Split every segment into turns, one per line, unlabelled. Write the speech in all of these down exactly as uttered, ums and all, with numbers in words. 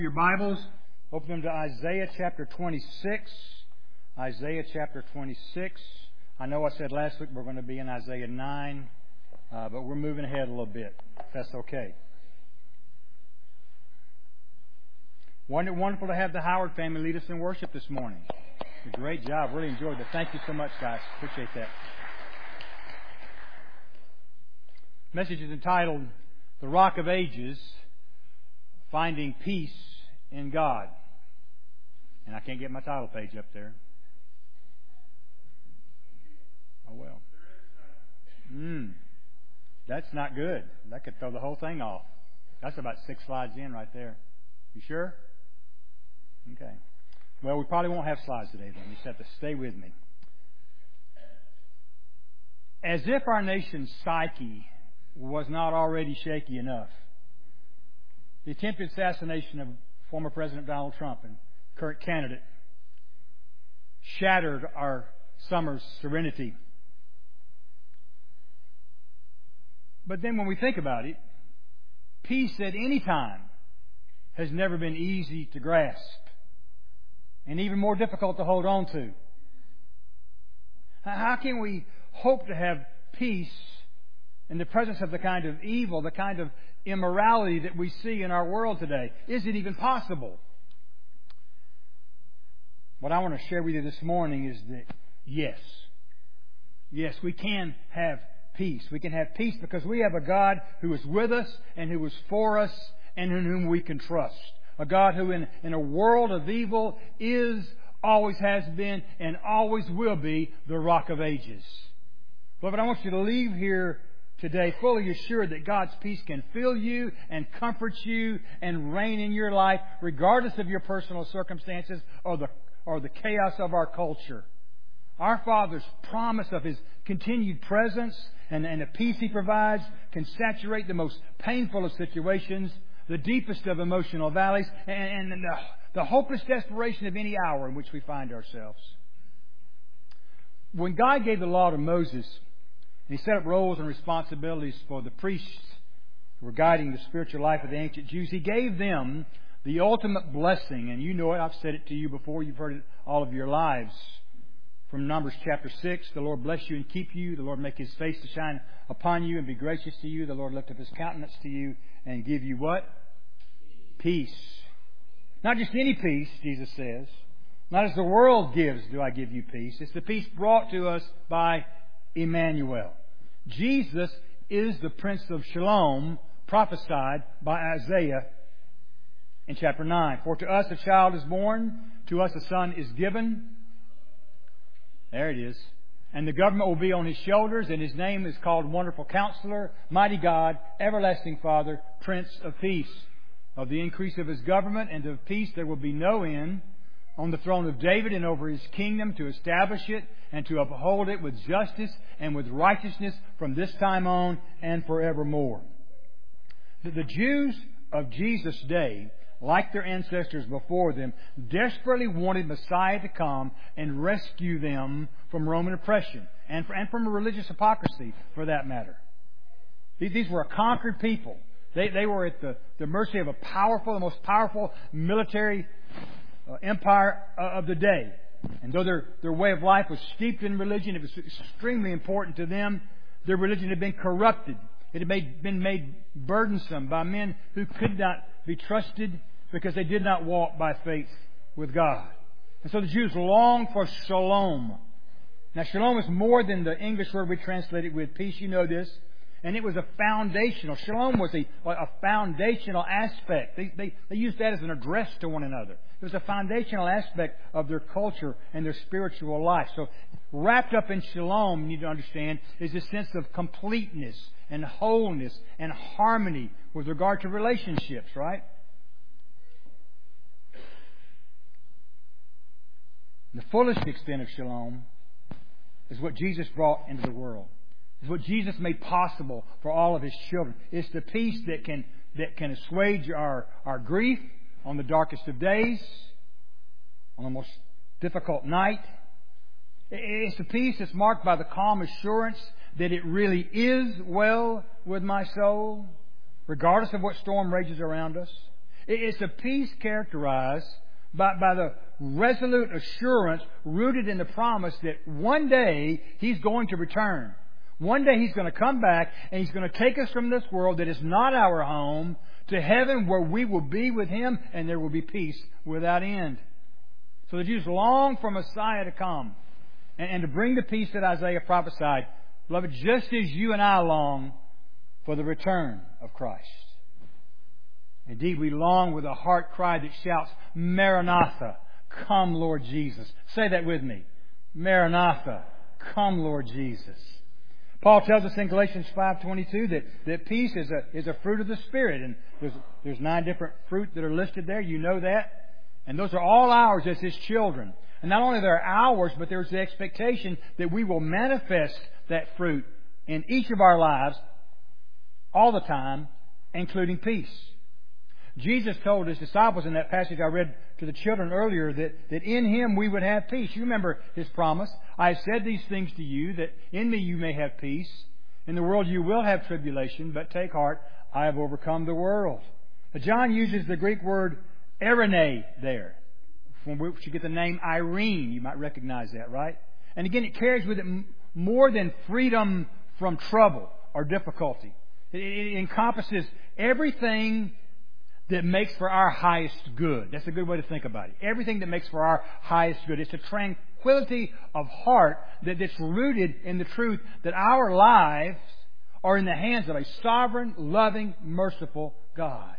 Your Bibles, open them to Isaiah chapter twenty-six. Isaiah chapter twenty-six. I know I said last week we're going to be in Isaiah nine, uh, but we're moving ahead a little bit, if that's okay. Wasn't it wonderful to have the Howard family lead us in worship this morning? A great job. Really enjoyed it. Thank you so much, guys. Appreciate that. Message is entitled, The Rock of Ages, Finding Peace in God. And I can't get my title page up there. Oh well. Hmm. That's not good. That could throw the whole thing off. That's about six slides in right there. You sure? Okay. Well, we probably won't have slides today then. You just have to stay with me. As if our nation's psyche was not already shaky enough, the attempted assassination of former President Donald Trump and current candidate shattered our summer's serenity. But then when we think about it, peace at any time has never been easy to grasp and even more difficult to hold on to. How can we hope to have peace in the presence of the kind of evil, the kind of immorality that we see in our world today? Is it even possible? What I want to share with you this morning is that yes, yes, we can have peace. We can have peace because we have a God who is with us and who is for us and in whom we can trust. A God who in, in a world of evil is, always has been, and always will be the Rock of Ages. Beloved, I want you to leave here today fully assured that God's peace can fill you and comfort you and reign in your life regardless of your personal circumstances or the or the chaos of our culture. Our Father's promise of His continued presence and, and the peace He provides can saturate the most painful of situations, the deepest of emotional valleys, and, and the, the hopeless desperation of any hour in which we find ourselves. When God gave the law to Moses, He set up roles and responsibilities for the priests who were guiding the spiritual life of the ancient Jews, He gave them the ultimate blessing. And you know it. I've said it to you before. You've heard it all of your lives. From Numbers chapter six, the Lord bless you and keep you. The Lord make His face to shine upon you and be gracious to you. The Lord lift up His countenance to you and give you what? Peace. Not just any peace, Jesus says. Not as the world gives do I give you peace. It's the peace brought to us by Emmanuel. Jesus is the Prince of Shalom prophesied by Isaiah in chapter nine. For to us a child is born, to us a son is given. There it is. And the government will be on His shoulders, and His name is called Wonderful Counselor, Mighty God, Everlasting Father, Prince of Peace. Of the increase of His government and of peace there will be no end, on the throne of David and over His kingdom, to establish it and to uphold it with justice and with righteousness from this time on and forevermore. The Jews of Jesus' day, like their ancestors before them, desperately wanted Messiah to come and rescue them from Roman oppression and from religious hypocrisy, for that matter. These were a conquered people. They, they were at the, the mercy of a powerful, the most powerful military uh, empire uh, of the day. And though their, their way of life was steeped in religion, it was extremely important to them. Their religion had been corrupted. It had made, been made burdensome by men who could not be trusted because they did not walk by faith with God. And so the Jews longed for shalom. Now, shalom is more than the English word we translate it with peace. You know this. And it was a foundational. Shalom was a, a foundational aspect. They, they, they used that as an address to one another. It was a foundational aspect of their culture and their spiritual life. So wrapped up in shalom, you need to understand, is a sense of completeness and wholeness and harmony with regard to relationships, right? The fullest extent of shalom is what Jesus brought into the world. It's what Jesus made possible for all of His children. It's the peace that can that can assuage our, our grief on the darkest of days, on the most difficult night. It's the peace that's marked by the calm assurance that it really is well with my soul, regardless of what storm rages around us. It's a peace characterized by, by the resolute assurance rooted in the promise that one day He's going to return. One day He's going to come back and He's going to take us from this world that is not our home to heaven, where we will be with Him and there will be peace without end. So the Jews long for Messiah to come and, and to bring the peace that Isaiah prophesied. Beloved, just as you and I long for the return of Christ. Indeed, we long with a heart cry that shouts, Maranatha, come Lord Jesus. Say that with me. Maranatha, come Lord Jesus. Paul tells us in Galatians five twenty-two that, that peace is a, is a fruit of the Spirit. And there's, there's nine different fruit that are listed there. You know that. And those are all ours as His children. And not only they're ours, but there's the expectation that we will manifest that fruit in each of our lives all the time, including peace. Jesus told His disciples in that passage I read to the children earlier that, that in Him we would have peace. You remember His promise. I have said these things to you, that in Me you may have peace. In the world you will have tribulation, but take heart, I have overcome the world. Now, John uses the Greek word eirene there, from which you get the name Irene. You might recognize that, right? And again, it carries with it more than freedom from trouble or difficulty. It, it encompasses everything that makes for our highest good. That's a good way to think about it. Everything that makes for our highest good. It's a tranquility of heart that, that's rooted in the truth that our lives are in the hands of a sovereign, loving, merciful God.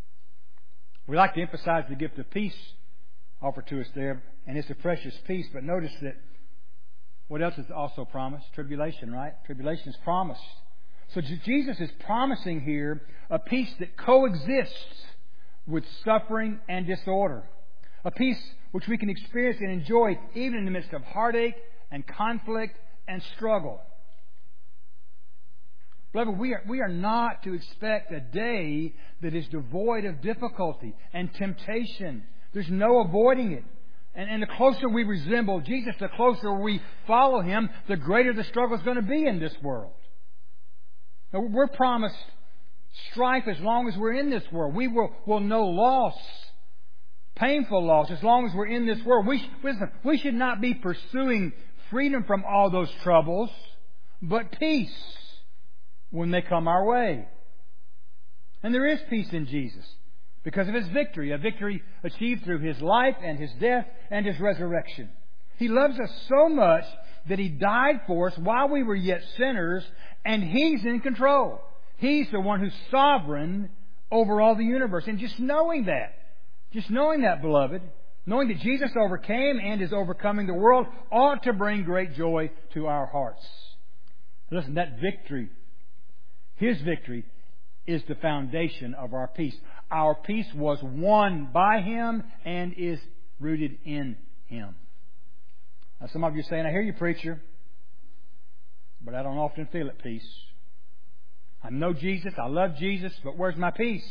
We like to emphasize the gift of peace offered to us there, and it's a precious peace. But notice that what else is also promised? Tribulation, right? Tribulation is promised. So Jesus is promising here a peace that coexists with suffering and disorder. A peace which we can experience and enjoy even in the midst of heartache and conflict and struggle. Beloved, we are, we are not to expect a day that is devoid of difficulty and temptation. There's no avoiding it. And, and the closer we resemble Jesus, the closer we follow Him, the greater the struggle is going to be in this world. Now, we're promised strife as long as we're in this world. We will, will know loss, painful loss, as long as we're in this world. We, listen, we should not be pursuing freedom from all those troubles, but peace when they come our way. And there is peace in Jesus because of His victory, a victory achieved through His life and His death and His resurrection. He loves us so much that He died for us while we were yet sinners, and He's in control. He's the one who's sovereign over all the universe. And just knowing that, just knowing that, beloved, knowing that Jesus overcame and is overcoming the world ought to bring great joy to our hearts. Listen, that victory, His victory, is the foundation of our peace. Our peace was won by Him and is rooted in Him. Now, some of you are saying, I hear you, preacher, but I don't often feel at peace. I know Jesus, I love Jesus, but where's my peace?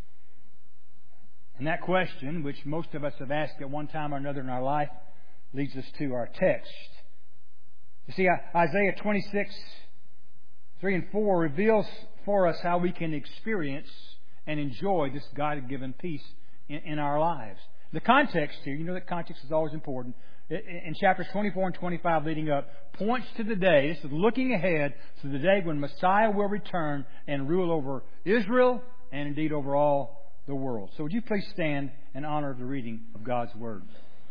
And that question, which most of us have asked at one time or another in our life, leads us to our text. You see, Isaiah twenty-six, three and four reveals for us how we can experience and enjoy this God-given peace in, in our lives. The context here, you know that context is always important. In chapters twenty-four and twenty-five leading up, points to the day, this is looking ahead to the day when Messiah will return and rule over Israel and indeed over all the world. So would you please stand in honor of the reading of God's Word.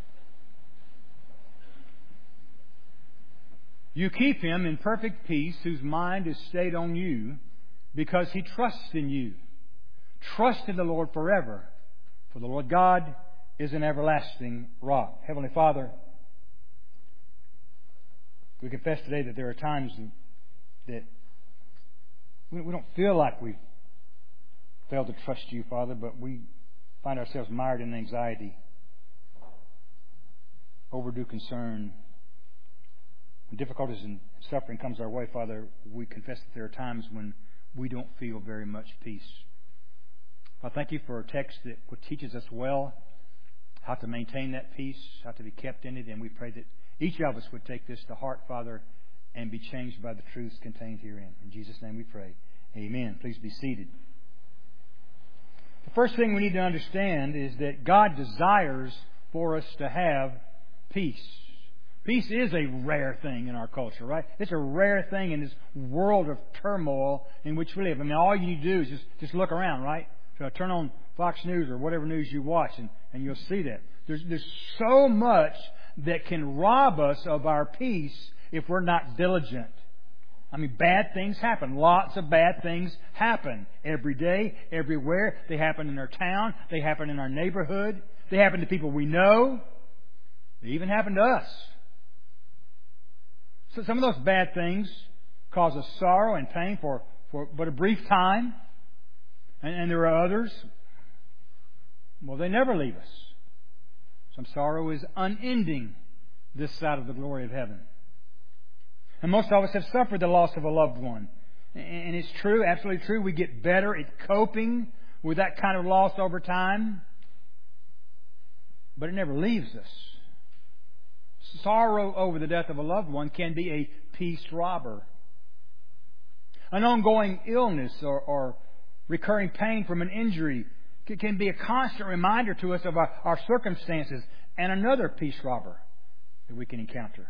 You keep him in perfect peace whose mind is stayed on you because he trusts in you. Trust in the Lord forever, for the Lord God is an everlasting rock. Heavenly Father, we confess today that there are times that we don't feel like we've failed to trust you, Father, but we find ourselves mired in anxiety, overdue concern. When difficulties and suffering comes our way, Father, we confess that there are times when we don't feel very much peace. I thank you for a text that teaches us well how to maintain that peace, how to be kept in it, and we pray that each of us would take this to heart, Father, and be changed by the truths contained herein. In Jesus' name we pray. Amen. Please be seated. The first thing we need to understand is that God desires for us to have peace. Peace is a rare thing in our culture, right? It's a rare thing in this world of turmoil in which we live. I mean, all you need to do is just, just look around, right? So turn on Fox News or whatever news you watch, and, and you'll see that. There's, there's so much that can rob us of our peace if we're not diligent. I mean, bad things happen. Lots of bad things happen every day, everywhere. They happen in our town. They happen in our neighborhood. They happen to people we know. They even happen to us. So some of those bad things cause us sorrow and pain for, for but a brief time. And, and there are others, well, they never leave us. Some sorrow is unending this side of the glory of heaven. And most of us have suffered the loss of a loved one. And it's true, absolutely true. We get better at coping with that kind of loss over time. But it never leaves us. Sorrow over the death of a loved one can be a peace robber. An ongoing illness or, or recurring pain from an injury can be a constant reminder to us of our, our circumstances, and another peace robber that we can encounter.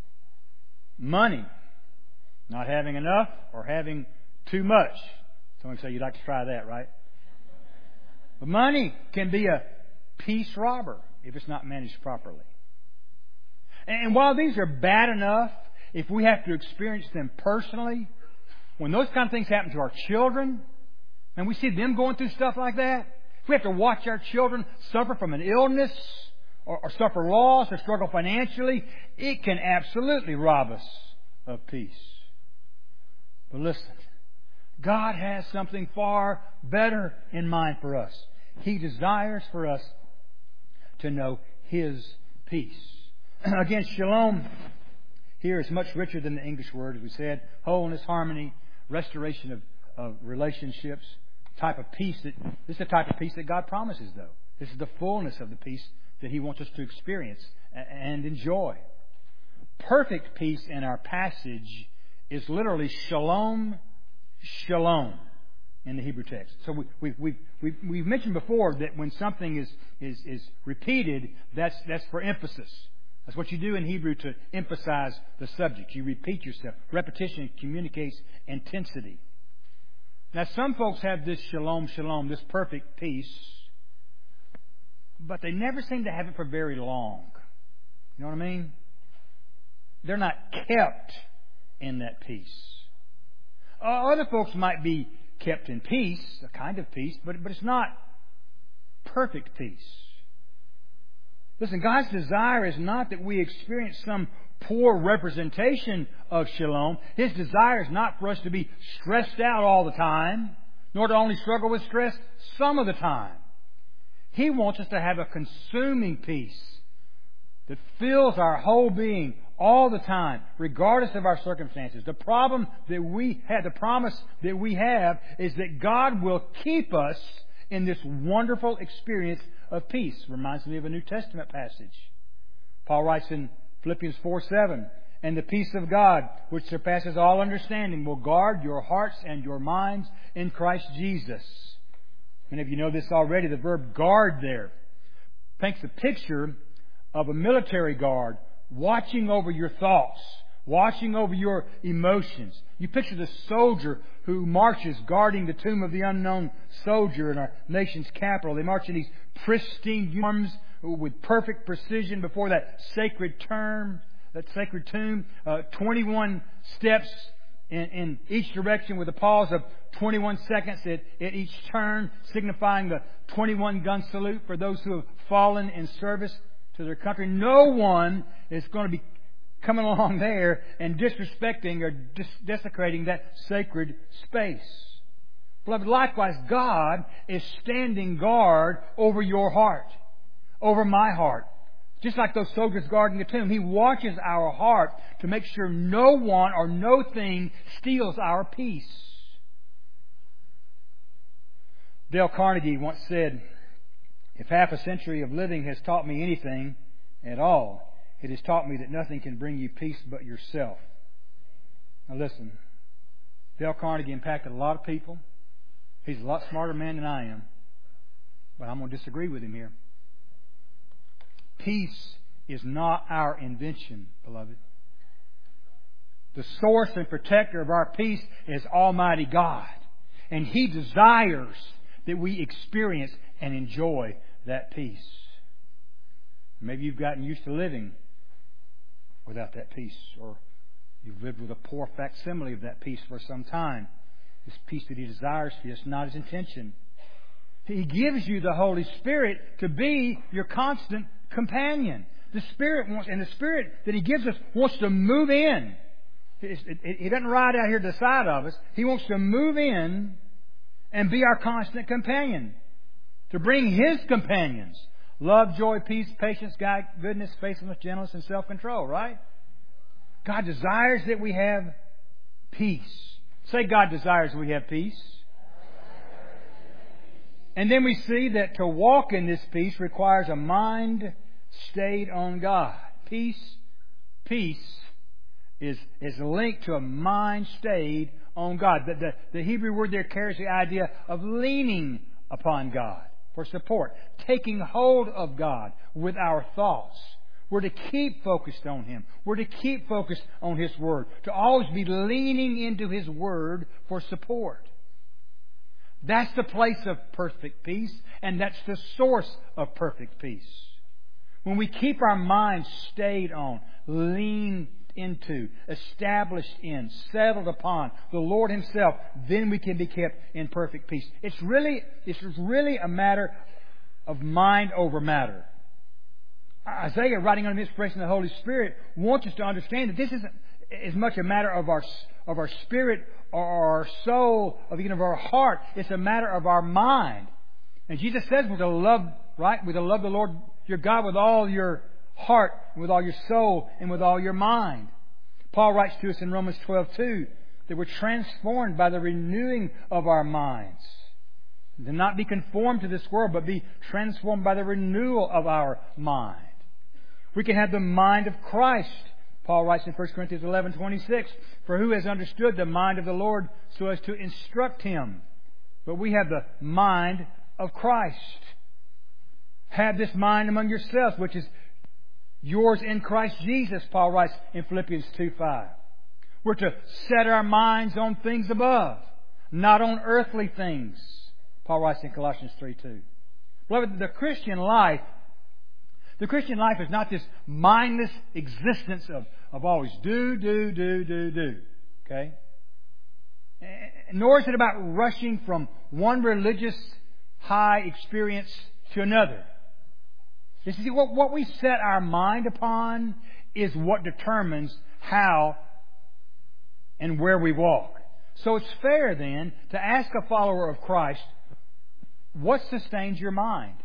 Money. Not having enough or having too much. Someone say you'd like to try that, right? But money can be a peace robber if it's not managed properly. And while these are bad enough, if we have to experience them personally, when those kind of things happen to our children, and we see them going through stuff like that, if we have to watch our children suffer from an illness or, or suffer loss or struggle financially, it can absolutely rob us of peace. But listen, God has something far better in mind for us. He desires for us to know His peace. Again, shalom here is much richer than the English word, as we said. Wholeness, harmony, restoration of, of relationships. Type of peace that this is the type of peace that God promises, though. This is the fullness of the peace that He wants us to experience and enjoy. Perfect peace in our passage is literally shalom, shalom in the Hebrew text. So we, we, we, we, we've mentioned before that when something is, is, is repeated, that's, that's for emphasis. That's what you do in Hebrew to emphasize the subject. You repeat yourself. Repetition communicates intensity. Now, some folks have this shalom, shalom, this perfect peace, but they never seem to have it for very long. You know what I mean? They're not kept in that peace. Uh, other folks might be kept in peace, a kind of peace, but, but it's not perfect peace. Listen, God's desire is not that we experience some poor representation of shalom. His desire is not for us to be stressed out all the time, nor to only struggle with stress some of the time. He wants us to have a consuming peace that fills our whole being all the time, regardless of our circumstances. The problem that we have, the promise that we have, is that God will keep us in this wonderful experience of peace. Reminds me of a New Testament passage. Paul writes in Philippians four seven, "And the peace of God, which surpasses all understanding, will guard your hearts and your minds in Christ Jesus." Many of you know this already. The verb guard there paints a picture of a military guard watching over your thoughts, watching over your emotions. You picture the soldier who marches guarding the tomb of the unknown soldier in our nation's capital. They march in these pristine uniforms with perfect precision before that sacred term, that sacred tomb. Uh, twenty-one steps in, in each direction with a pause of twenty-one seconds at, at each turn, signifying the twenty-one gun salute for those who have fallen in service to their country. No one is going to be coming along there and disrespecting or dis- desecrating that sacred space. Beloved, likewise, God is standing guard over your heart, over my heart. Just like those soldiers guarding the tomb, He watches our heart to make sure no one or no thing steals our peace. Dale Carnegie once said, "If half a century of living has taught me anything at all, it has taught me that nothing can bring you peace but yourself." Now listen, Dale Carnegie impacted a lot of people. He's a lot smarter man than I am. But I'm going to disagree with him here. Peace is not our invention, beloved. The source and protector of our peace is Almighty God. And He desires that we experience and enjoy that peace. Maybe you've gotten used to living without that peace, or you've lived with a poor facsimile of that peace for some time. This peace that He desires for you is not His intention. He gives you the Holy Spirit to be your constant companion. The Spirit wants, and the Spirit that He gives us wants to move in. He doesn't ride out here to the side of us. He wants to move in and be our constant companion. To bring His companions. Love, joy, peace, patience, God, goodness, faithfulness, gentleness, and self-control, right? God desires that we have peace. Say, God desires we have peace. And then we see that to walk in this peace requires a mind stayed on God. Peace, peace is, is linked to a mind stayed on God. The, the, the Hebrew word there carries the idea of leaning upon God for support. Taking hold of God with our thoughts. We're to keep focused on Him. We're to keep focused on His Word. To always be leaning into His Word for support. That's the place of perfect peace, and that's the source of perfect peace. When we keep our minds stayed on, leaned into, established in, settled upon the Lord Himself, then we can be kept in perfect peace. It's really, it's really a matter of mind over matter. Isaiah, writing under the inspiration of the Holy Spirit, wants us to understand that this isn't as much a matter of our of our spirit or our soul, of even of our heart. It's a matter of our mind. And Jesus says we're to love, right? We're to love the Lord your God with all your heart, with all your soul, and with all your mind. Paul writes to us in Romans twelve two that we're transformed by the renewing of our minds. To not be conformed to this world, but be transformed by the renewal of our mind. We can have the mind of Christ. Paul writes in First Corinthians eleven twenty-six, for who has understood the mind of the Lord so as to instruct him? But we have the mind of Christ. Have this mind among yourselves, which is yours in Christ Jesus, Paul writes in Philippians two five. We're to set our minds on things above, not on earthly things, Paul writes in Colossians three two. Beloved, the Christian life The Christian life is not this mindless existence of, of always do, do, do, do, do. Okay? Nor is it about rushing from one religious high experience to another. You see, what, what we set our mind upon is what determines how and where we walk. So it's fair then to ask a follower of Christ, what sustains your mind?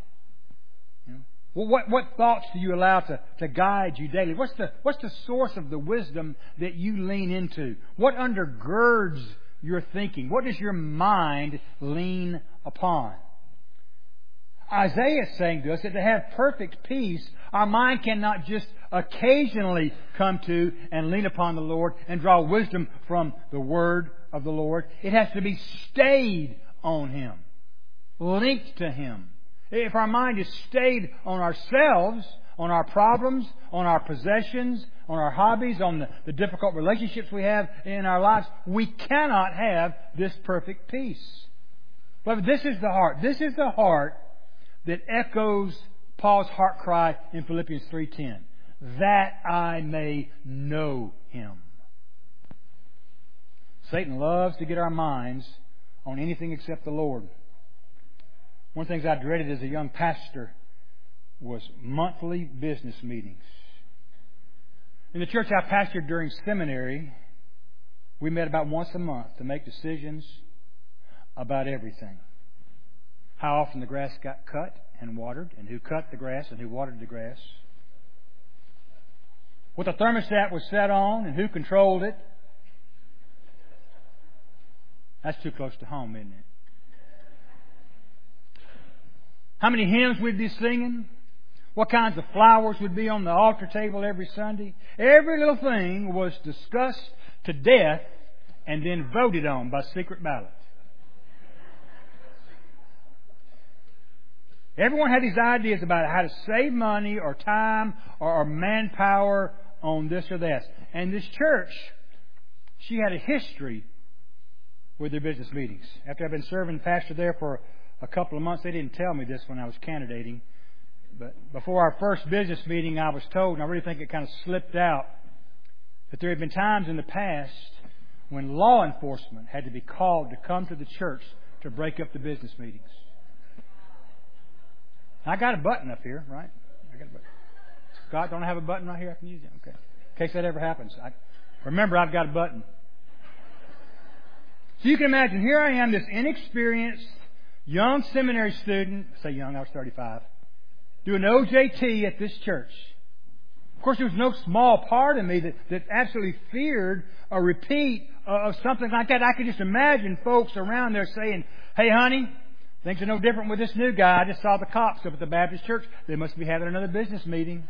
Well, what, what thoughts do you allow to, to guide you daily? What's the, what's the source of the wisdom that you lean into? What undergirds your thinking? What does your mind lean upon? Isaiah is saying to us that to have perfect peace, our mind cannot just occasionally come to and lean upon the Lord and draw wisdom from the Word of the Lord. It has to be stayed on Him, linked to Him. If our mind is stayed on ourselves, on our problems, on our possessions, on our hobbies, on the, the difficult relationships we have in our lives, we cannot have this perfect peace. But this is the heart. This is the heart that echoes Paul's heart cry in Philippians three ten. That I may know Him. Satan loves to get our minds on anything except the Lord. One of the things I dreaded as a young pastor was monthly business meetings. In the church I pastored during seminary, we met about once a month to make decisions about everything. How often the grass got cut and watered, and who cut the grass and who watered the grass. What the thermostat was set on and who controlled it. That's too close to home, isn't it? How many hymns we'd be singing. What kinds of flowers would be on the altar table every Sunday. Every little thing was discussed to death and then voted on by secret ballot. Everyone had these ideas about how to save money or time or, or manpower on this or that. And this church, she had a history with their business meetings. After I've been serving pastor there for a couple of months, they didn't tell me this when I was candidating. But before our first business meeting, I was told, and I really think it kind of slipped out, that there had been times in the past when law enforcement had to be called to come to the church to break up the business meetings. I got a button up here, right? I got a button. Scott, don't I have a button right here I can use it? Okay. In case that ever happens. I, remember, I've got a button. So you can imagine, here I am, this inexperienced, young seminary student. Say young, I was thirty-five. Doing O J T at this church. Of course, there was no small part of me that, that absolutely feared a repeat of something like that. I could just imagine folks around there saying, "Hey, honey, things are no different with this new guy. I just saw the cops up at the Baptist church. They must be having another business meeting."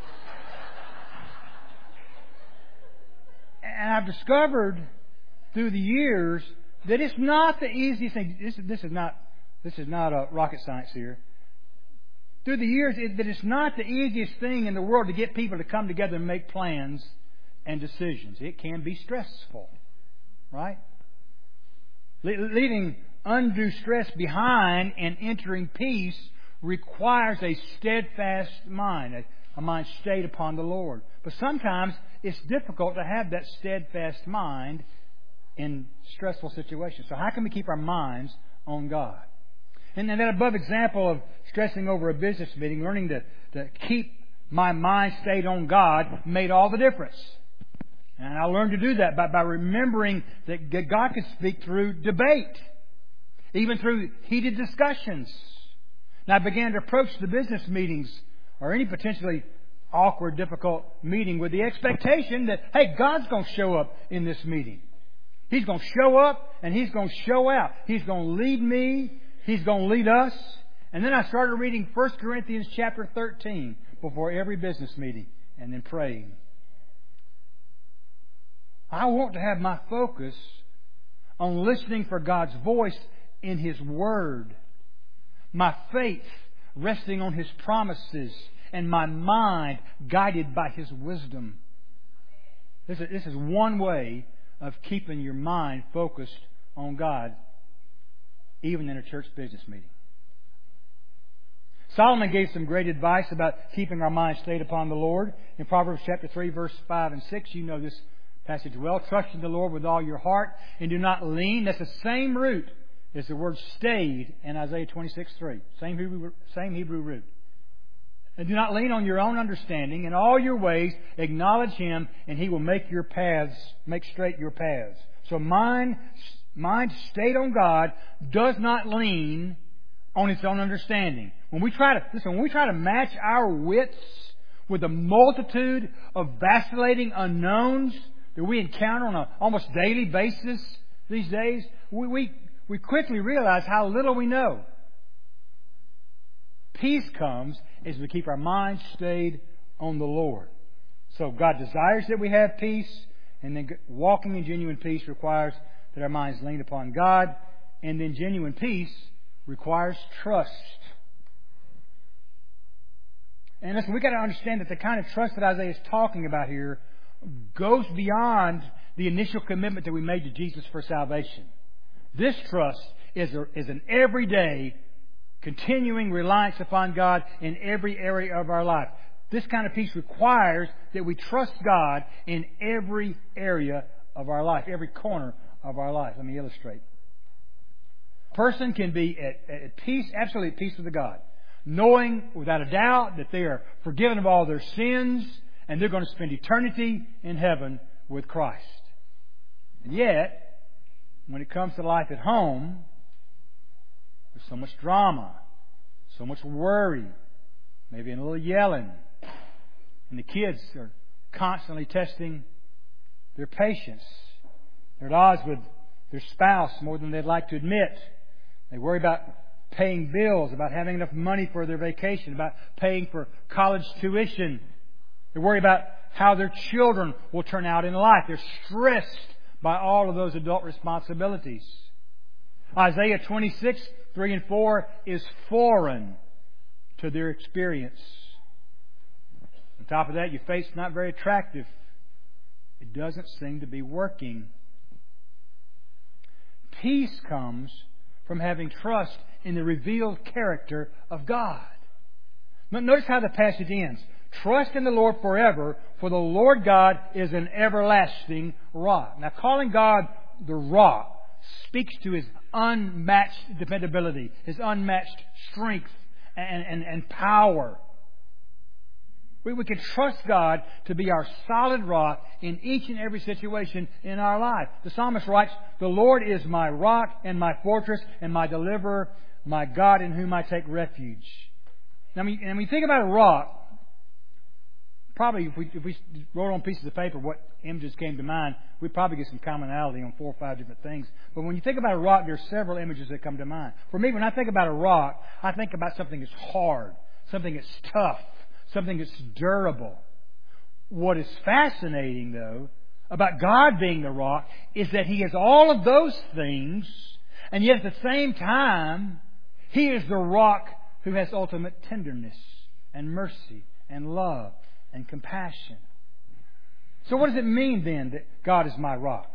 And I've discovered through the years that it's not the easiest thing. This, this is not this is not a rocket science here. Through the years, it, that it's not the easiest thing in the world to get people to come together and make plans and decisions. It can be stressful, right? Le- leaving undue stress behind and entering peace requires a steadfast mind, a, a mind stayed upon the Lord. But sometimes it's difficult to have that steadfast mind in stressful situations. So how can we keep our minds on God? And then that above example of stressing over a business meeting, learning to, to keep my mind stayed on God made all the difference. And I learned to do that by, by remembering that God can speak through debate, even through heated discussions. And I began to approach the business meetings or any potentially awkward, difficult meeting with the expectation that, hey, God's going to show up in this meeting. He's going to show up and He's going to show out. He's going to lead me. He's going to lead us. And then I started reading First Corinthians chapter thirteen before every business meeting and then praying. I want to have my focus on listening for God's voice in His Word. My faith resting on His promises and my mind guided by His wisdom. This is, this is one way of keeping your mind focused on God, even in a church business meeting. Solomon gave some great advice about keeping our mind stayed upon the Lord. In Proverbs chapter three, verse five and six, you know this passage well. Trust in the Lord with all your heart and do not lean. That's the same root as the word stayed in Isaiah twenty-six three. Same Hebrew, same Hebrew root. And do not lean on your own understanding. In all your ways, acknowledge Him, and He will make your paths, make straight your paths. So mind, mind stayed on God does not lean on its own understanding. When we try to listen, when we try to match our wits with the multitude of vacillating unknowns that we encounter on an almost daily basis these days, we we, we quickly realize how little we know. Peace comes as we keep our minds stayed on the Lord. So God desires that we have peace, and then walking in genuine peace requires that our minds lean upon God, and then genuine peace requires trust. And listen, we've got to understand that the kind of trust that Isaiah is talking about here goes beyond the initial commitment that we made to Jesus for salvation. This trust is, a, is an everyday, continuing reliance upon God in every area of our life. This kind of peace requires that we trust God in every area of our life, every corner of our life. Let me illustrate. A person can be at, at peace, absolutely at peace with God, knowing without a doubt that they are forgiven of all their sins and they're going to spend eternity in heaven with Christ. And yet, when it comes to life at home, there's so much drama, so much worry, maybe a little yelling. And the kids are constantly testing their patience. They're at odds with their spouse more than they'd like to admit. They worry about paying bills, about having enough money for their vacation, about paying for college tuition. They worry about how their children will turn out in life. They're stressed by all of those adult responsibilities. Isaiah twenty-six, three and four is foreign to their experience. On top of that, your faith's not very attractive. It doesn't seem to be working. Peace comes from having trust in the revealed character of God. Notice how the passage ends. Trust in the Lord forever, for the Lord God is an everlasting rock. Now, calling God the rock speaks to His unmatched dependability, His unmatched strength and, and, and power. We, we can trust God to be our solid rock in each and every situation in our life. The psalmist writes, "The Lord is my rock and my fortress and my deliverer, my God in whom I take refuge." Now, when you, when you think about a rock, probably if we, if we wrote on pieces of paper what images came to mind, we'd probably get some commonality on four or five different things. But when you think about a rock, there are several images that come to mind. For me, when I think about a rock, I think about something that's hard, something that's tough, something that's durable. What is fascinating, though, about God being the rock is that He is all of those things, and yet at the same time, He is the rock who has ultimate tenderness and mercy and love and compassion. So what does it mean then that God is my rock?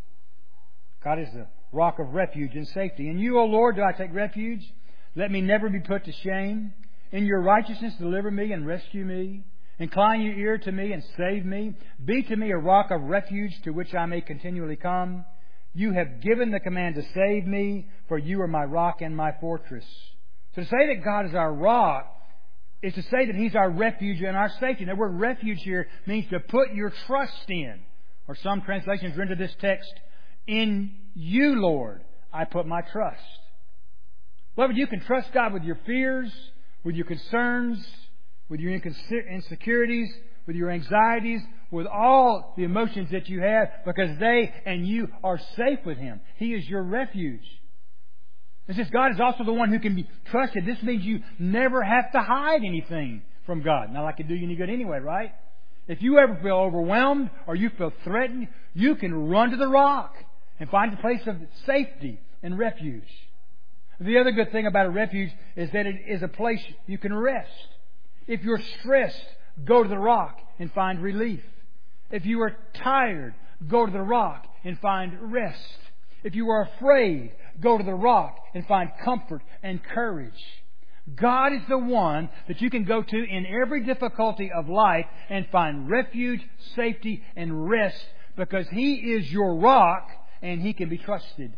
God is the rock of refuge and safety. In You, O Lord, do I take refuge. Let me never be put to shame. In Your righteousness deliver me and rescue me. Incline Your ear to me and save me. Be to me a rock of refuge to which I may continually come. You have given the command to save me, for You are my rock and my fortress. So to say that God is our rock is to say that He's our refuge and our safety. Now, the word refuge here means to put your trust in. Or some translations render this text, "In You, Lord, I put my trust." Beloved, you can trust God with your fears, with your concerns, with your insecurities, with your anxieties, with all the emotions that you have, because they and you are safe with Him. He is your refuge. And since God is also the one who can be trusted, this means you never have to hide anything from God. Not like it do you any good anyway, right? If you ever feel overwhelmed or you feel threatened, you can run to the rock and find a place of safety and refuge. The other good thing about a refuge is that it is a place you can rest. If you're stressed, go to the rock and find relief. If you are tired, go to the rock and find rest. If you are afraid, go to the rock and find comfort and courage. God is the one that you can go to in every difficulty of life and find refuge, safety, and rest, because He is your rock and He can be trusted.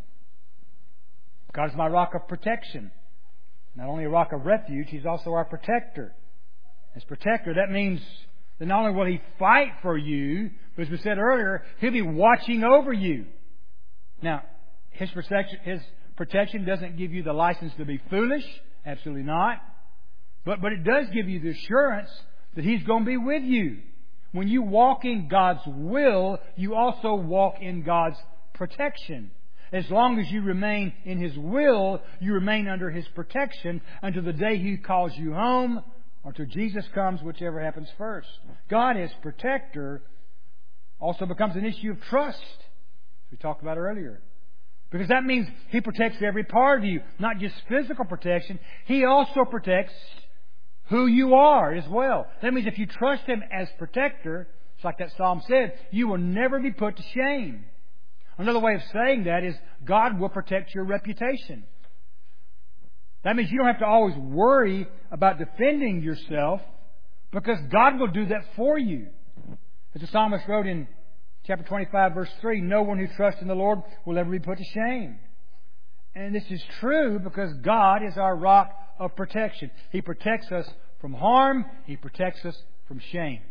God is my rock of protection. Not only a rock of refuge, He's also our protector. As protector, that means that not only will He fight for you, but as we said earlier, He'll be watching over you. Now, His protection, His protection doesn't give you the license to be foolish. Absolutely not. But, but it does give you the assurance that He's going to be with you. When you walk in God's will, you also walk in God's protection. As long as you remain in His will, you remain under His protection until the day He calls you home or till Jesus comes, whichever happens first. God as protector also becomes an issue of trust, as we talked about earlier. Because that means He protects every part of you, not just physical protection. He also protects who you are as well. That means if you trust Him as protector, it's like that psalm said, you will never be put to shame. Another way of saying that is God will protect your reputation. That means you don't have to always worry about defending yourself, because God will do that for you. As the psalmist wrote in chapter twenty-five, verse three, no one who trusts in the Lord will ever be put to shame. And this is true because God is our rock of protection. He protects us from harm. He protects us from shame.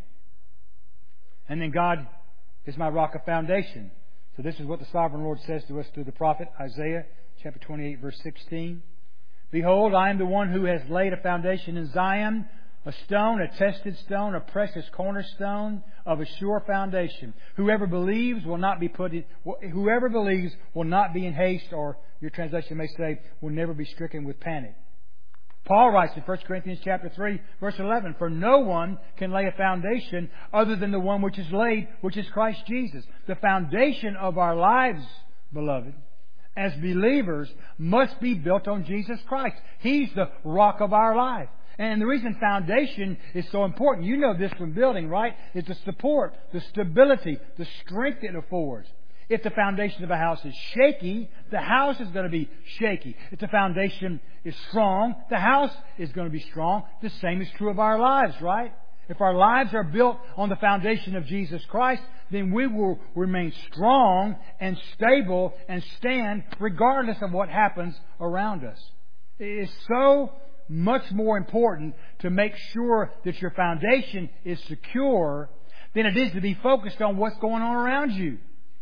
And then God is my rock of foundation. So this is what the sovereign Lord says to us through the prophet Isaiah, chapter twenty-eight, verse sixteen. Behold, I am the one who has laid a foundation in Zion, a stone, a tested stone, a precious cornerstone of a sure foundation. Whoever believes will not be put in, whoever believes will not be in haste, or your translation may say, will never be stricken with panic. Paul writes in First Corinthians chapter three, verse eleven, for no one can lay a foundation other than the one which is laid, which is Christ Jesus. The foundation of our lives, beloved, as believers, must be built on Jesus Christ. He's the rock of our life. And the reason foundation is so important, you know this from building, right? Is the support, the stability, the strength it affords. If the foundation of a house is shaky, the house is going to be shaky. If the foundation is strong, the house is going to be strong. The same is true of our lives, right? If our lives are built on the foundation of Jesus Christ, then we will remain strong and stable and stand regardless of what happens around us. It is so much more important to make sure that your foundation is secure than it is to be focused on what's going on around you.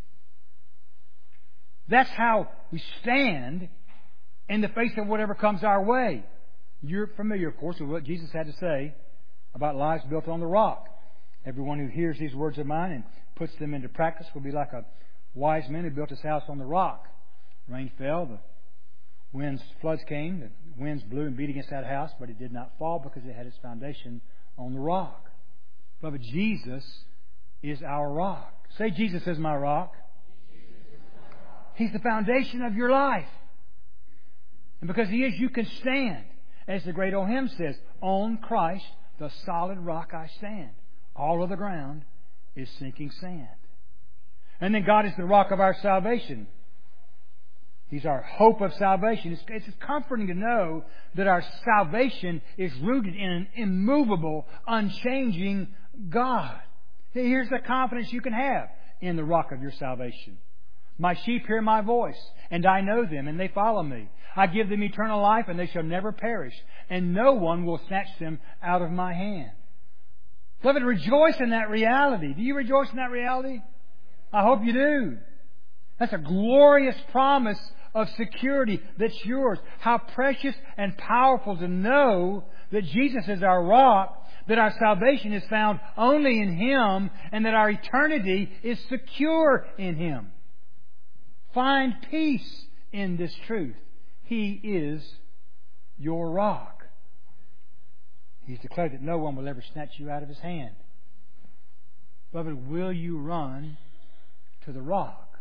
That's how we stand in the face of whatever comes our way. You're familiar, of course, with what Jesus had to say about lives built on the rock. Everyone who hears these words of mine and puts them into practice will be like a wise man who built his house on the rock. Rain fell, the winds, floods came, the winds blew and beat against that house, but it did not fall because it had its foundation on the rock. Beloved, Jesus is our rock. Say, Jesus is my rock. He's the foundation of your life. And because He is, you can stand. As the great old hymn says, on Christ, the solid rock I stand. All of the ground is sinking sand. And then God is the rock of our salvation. He's our hope of salvation. It's, it's comforting to know that our salvation is rooted in an immovable, unchanging God. Here's the confidence you can have in the rock of your salvation. My sheep hear my voice, and I know them, and they follow me. I give them eternal life, and they shall never perish, and no one will snatch them out of my hand. Beloved, rejoice in that reality. Do you rejoice in that reality? I hope you do. That's a glorious promise of security that's yours. How precious and powerful to know that Jesus is our rock, that our salvation is found only in Him, and that our eternity is secure in Him. Find peace in this truth. He is your rock. He's declared that no one will ever snatch you out of His hand. Beloved, will you run to the rock?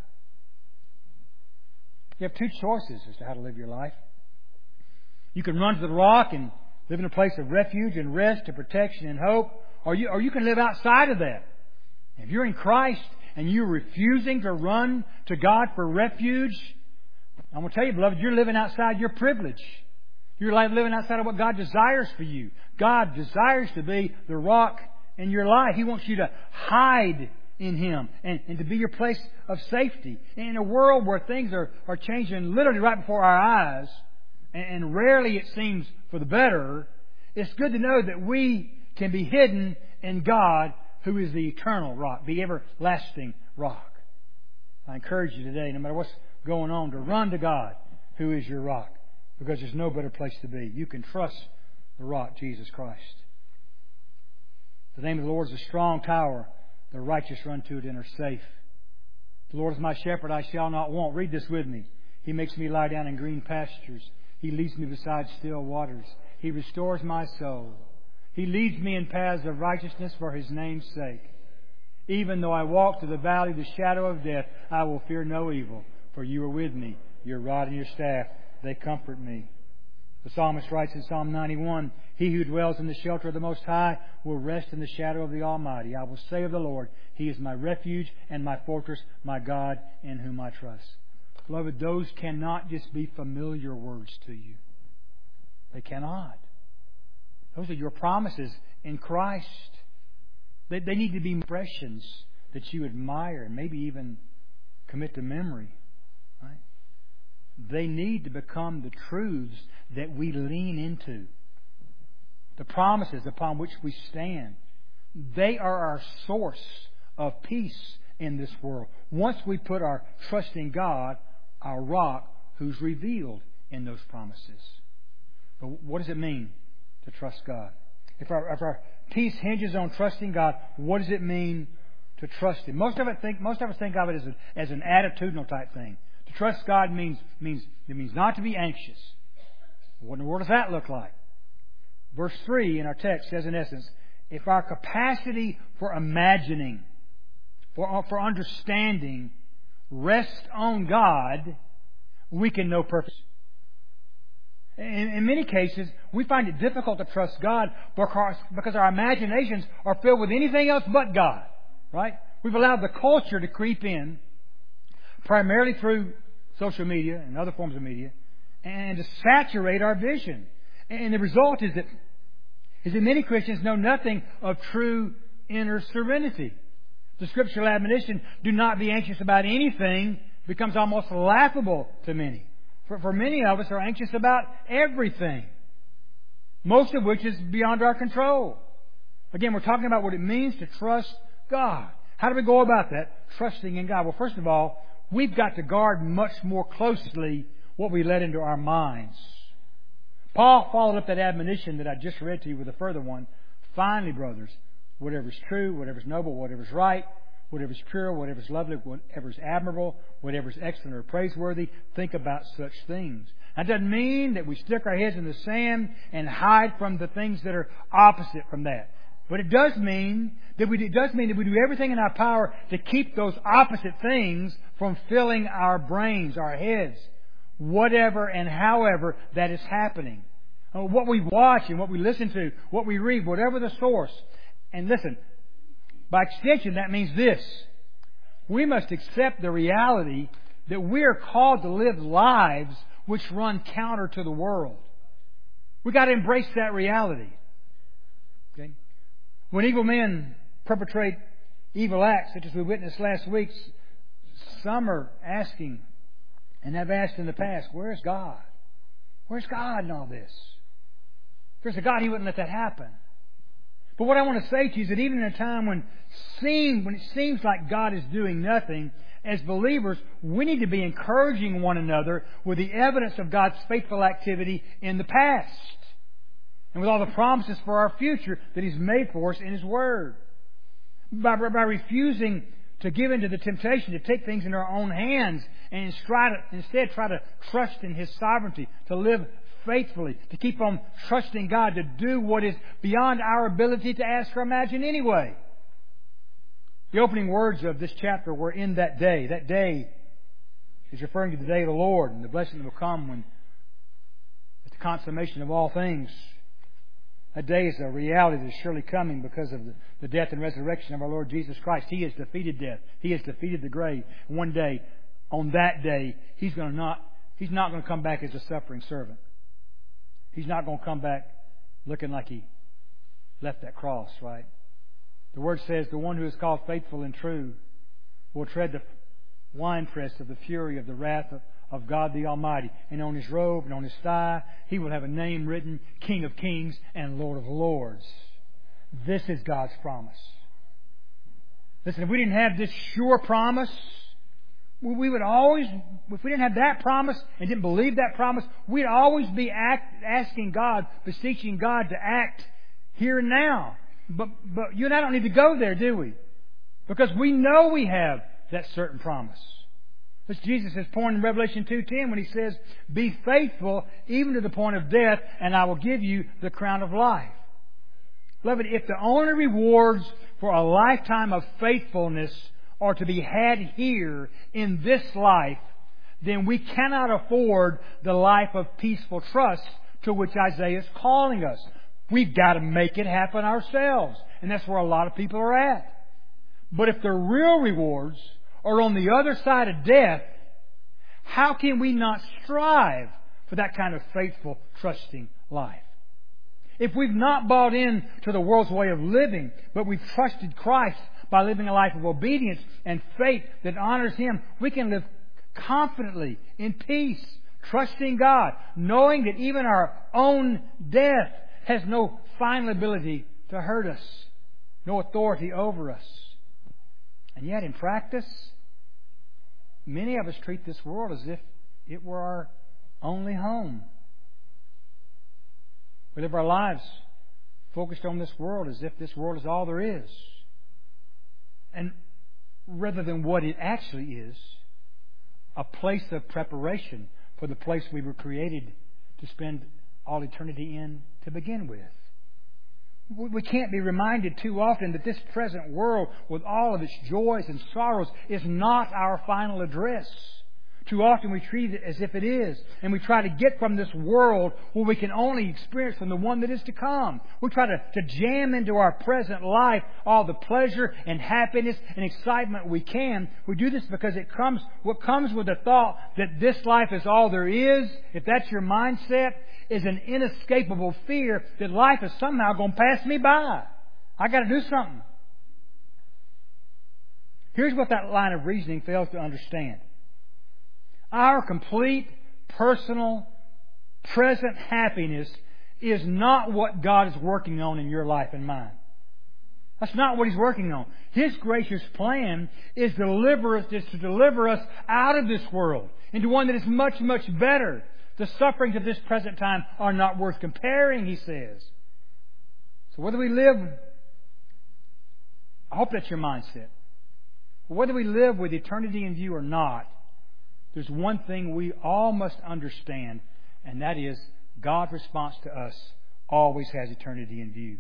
You have two choices as to how to live your life. You can run to the rock and live in a place of refuge and rest and protection and hope, or you, or you can live outside of that. If you're in Christ and you're refusing to run to God for refuge, I'm going to tell you, beloved, you're living outside your privilege. You're living outside of what God desires for you. God desires to be the rock in your life. He wants you to hide in Him and, and to be your place of safety. In a world where things are, are changing literally right before our eyes, and, and rarely it seems for the better, it's good to know that we can be hidden in God, who is the eternal rock, the everlasting rock. I encourage you today, no matter what's going on, to run to God, who is your rock, because there's no better place to be. You can trust the rock, Jesus Christ. The name of the Lord is a strong tower. The righteous run to it and are safe. The Lord is my shepherd, I shall not want. Read this with me. He makes me lie down in green pastures. He leads me beside still waters. He restores my soul. He leads me in paths of righteousness for His name's sake. Even though I walk through the valley of the shadow of death, I will fear no evil, for You are with me. Your rod and Your staff, they comfort me. The psalmist writes in Psalm ninety-one, He who dwells in the shelter of the Most High will rest in the shadow of the Almighty. I will say of the Lord, He is my refuge and my fortress, my God in whom I trust. Beloved, those cannot just be familiar words to you. They cannot. Those are your promises in Christ. They, they need to be impressions that you admire and maybe even commit to memory. Right? They need to become the truths that we lean into. The promises upon which we stand. They are our source of peace in this world. Once we put our trust in God, our rock, who's revealed in those promises. But what does it mean to trust God? If our, if our peace hinges on trusting God, what does it mean to trust Him? Most of it think most of us think of it as, a, as an attitudinal type thing. To trust God means means it means not to be anxious. What in the world does that look like? Verse three in our text says, in essence, if our capacity for imagining, for for understanding, rests on God, we can know purpose. In, in many cases, we find it difficult to trust God because, because our imaginations are filled with anything else but God. Right? We've allowed the culture to creep in, primarily through social media and other forms of media, and to saturate our vision. And the result is that, is that many Christians know nothing of true inner serenity. The scriptural admonition, do not be anxious about anything, becomes almost laughable to many. For, for many of us are anxious about everything, most of which is beyond our control. Again, we're talking about what it means to trust God. How do we go about that? Trusting in God. Well, first of all, we've got to guard much more closely what we let into our minds. Paul followed up that admonition that I just read to you with a further one. Finally, brothers, whatever is true, whatever is noble, whatever is right, whatever is pure, whatever is lovely, whatever is admirable, whatever is excellent or praiseworthy, think about such things. That doesn't mean that we stick our heads in the sand and hide from the things that are opposite from that. But it does mean that we it does mean that we do everything in our power to keep those opposite things from filling our brains, our heads, whatever and however that is happening. What we watch and what we listen to, what we read, whatever the source. And listen, by extension, that means this. We must accept the reality that we are called to live lives which run counter to the world. We've got to embrace that reality. Okay? When evil men perpetrate evil acts, such as we witnessed last week, some are asking, and have asked in the past, where's God? Where's God in all this? If there's a God, He wouldn't let that happen. But what I want to say to you is that even in a time when, seem, when it seems like God is doing nothing, as believers, we need to be encouraging one another with the evidence of God's faithful activity in the past, and with all the promises for our future that He's made for us in His Word. By, by refusing to give in to the temptation to take things in our own hands and try to, instead try to trust in His sovereignty, to live faithfully, to keep on trusting God to do what is beyond our ability to ask or imagine anyway. The opening words of this chapter were in that day. That day is referring to the day of the Lord and the blessing that will come when, at the consummation of all things. That day is a reality that is surely coming because of the, the death and resurrection of our Lord Jesus Christ. He has defeated death. He has defeated the grave. One day, on that day, He's going to not, He's not going to come back as a suffering servant. He's not going to come back looking like He left that cross, right? The Word says, the one who is called faithful and true will tread the winepress of the fury of the wrath of, of God the Almighty. And on His robe and on His thigh, He will have a name written, King of Kings and Lord of Lords. This is God's promise. Listen, if we didn't have this sure promise, we would always, if we didn't have that promise and didn't believe that promise, we'd always be act, asking God, beseeching God to act here and now. But, but you and I don't need to go there, do we? Because we know we have that certain promise. As Jesus has pointed in Revelation two ten when He says, be faithful even to the point of death, and I will give you the crown of life. Beloved, if the only rewards for a lifetime of faithfulness are to be had here in this life, then we cannot afford the life of peaceful trust to which Isaiah is calling us. We've got to make it happen ourselves. And that's where a lot of people are at. But if the real rewards are on the other side of death, how can we not strive for that kind of faithful, trusting life? If we've not bought in to the world's way of living, but we've trusted Christ by living a life of obedience and faith that honors Him, we can live confidently, in peace, trusting God, knowing that even our own death has no final ability to hurt us, no authority over us. And yet, in practice, many of us treat this world as if it were our only home. We live our lives focused on this world as if this world is all there is. And rather than what it actually is, a place of preparation for the place we were created to spend all eternity in to begin with. We can't be reminded too often that this present world, with all of its joys and sorrows, is not our final address. Too often we treat it as if it is. And we try to get from this world what we can only experience from the one that is to come. We try to, to jam into our present life all the pleasure and happiness and excitement we can. We do this because it comes, what comes with the thought that this life is all there is, if that's your mindset, is an inescapable fear that life is somehow going to pass me by. I got to do something. Here's what that line of reasoning fails to understand. Our complete, personal, present happiness is not what God is working on in your life and mine. That's not what He's working on. His gracious plan is, deliver us, is to deliver us out of this world into one that is much, much better. The sufferings of this present time are not worth comparing, He says. So whether we live, I hope that's your mindset. Whether we live with eternity in view or not, there's one thing we all must understand, and that is God's response to us always has eternity in view.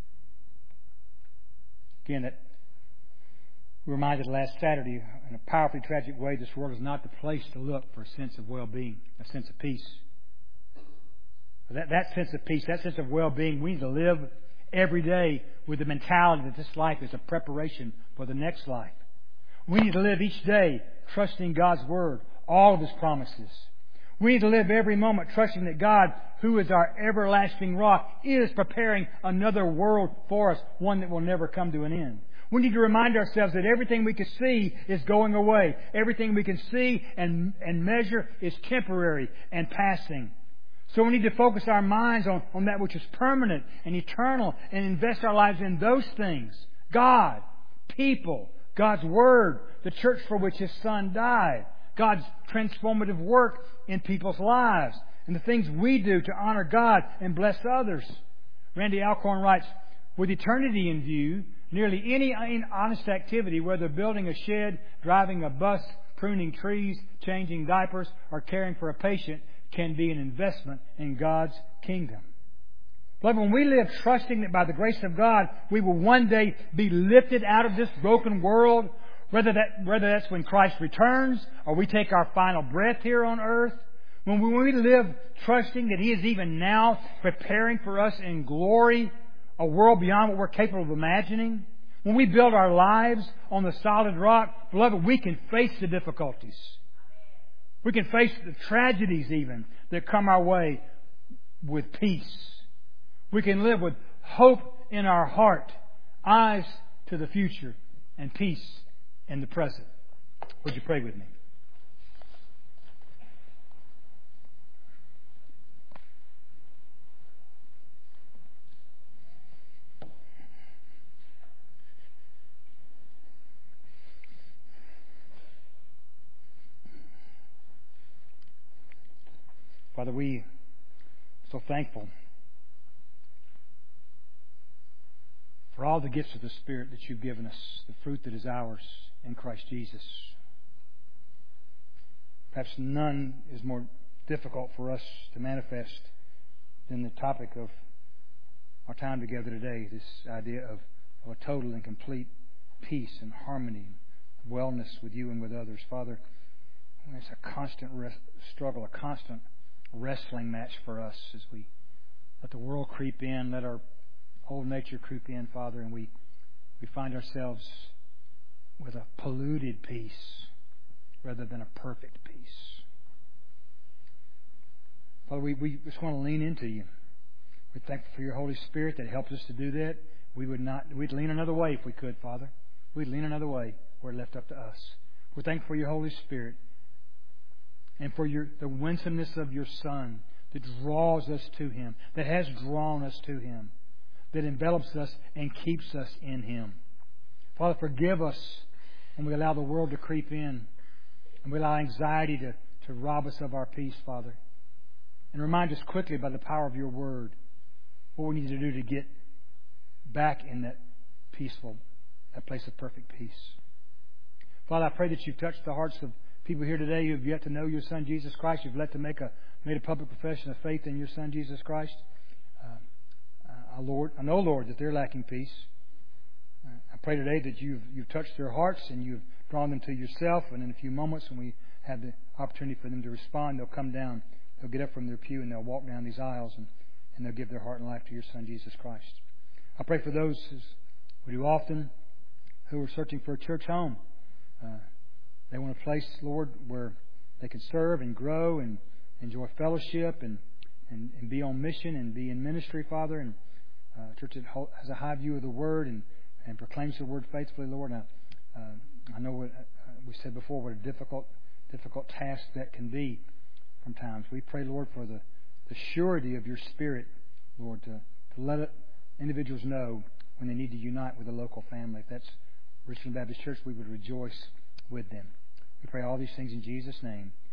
Again, that we were reminded last Saturday in a powerfully tragic way, this world is not the place to look for a sense of well-being, a sense of peace. That, that sense of peace, that sense of well-being, we need to live every day with the mentality that this life is a preparation for the next life. We need to live each day trusting God's Word, all of His promises. We need to live every moment trusting that God, who is our everlasting rock, is preparing another world for us, one that will never come to an end. We need to remind ourselves that everything we can see is going away. Everything we can see and, and measure is temporary and passing. So we need to focus our minds on, on that which is permanent and eternal and invest our lives in those things. God, people, God's Word, the church for which His Son died, God's transformative work in people's lives, and the things we do to honor God and bless others. Randy Alcorn writes, with eternity in view, nearly any honest activity, whether building a shed, driving a bus, pruning trees, changing diapers, or caring for a patient, can be an investment in God's kingdom. Beloved, when we live trusting that by the grace of God we will one day be lifted out of this broken world, whether that whether that's when Christ returns or we take our final breath here on earth, when we live trusting that He is even now preparing for us in glory a world beyond what we're capable of imagining, when we build our lives on the solid rock, beloved, we can face the difficulties. We can face the tragedies even that come our way with peace. We can live with hope in our heart, eyes to the future, and peace in the present. Would you pray with me? Father, we are so thankful for all the gifts of the Spirit that You've given us, the fruit that is ours in Christ Jesus. Perhaps none is more difficult for us to manifest than the topic of our time together today, this idea of, of a total and complete peace and harmony and wellness with You and with others. Father, it's a constant res- struggle, a constant wrestling match for us as we let the world creep in, let our old nature creep in, Father, and we, we find ourselves with a polluted peace rather than a perfect peace. Father, we, we just want to lean into You. We're thankful for Your Holy Spirit that helps us to do that. We would not, we'd lean another way if we could, Father. We'd lean another way were it left up to us. We're thankful for Your Holy Spirit and for your, the winsomeness of Your Son that draws us to Him, that has drawn us to Him, that envelops us and keeps us in Him. Father, forgive us when we allow the world to creep in and we allow anxiety to, to rob us of our peace, Father. And remind us quickly by the power of Your Word what we need to do to get back in that peaceful, that place of perfect peace. Father, I pray that You've touched the hearts of people here today who have yet to know Your Son, Jesus Christ. You've let them make a, made a public profession of faith in Your Son, Jesus Christ. Uh, uh, Lord, I know, Lord, that they're lacking peace. Uh, I pray today that you've, you've touched their hearts and You've drawn them to Yourself. And in a few moments when we have the opportunity for them to respond, they'll come down, they'll get up from their pew, and they'll walk down these aisles, and, and they'll give their heart and life to your Son, Jesus Christ. I pray for those, as we do often, who are searching for a church home. Uh, they want a place, Lord, where they can serve and grow and enjoy fellowship and, and, and be on mission and be in ministry, Father. And uh, a church that has a high view of the Word and, and proclaims the Word faithfully, Lord. Now, uh, I know what uh, we said before, what a difficult, difficult task that can be from times. We pray, Lord, for the, the surety of your Spirit, Lord, to, to let it, individuals know when they need to unite with a local family. If that's Richland Baptist Church, we would rejoice with them. We pray all these things in Jesus' name.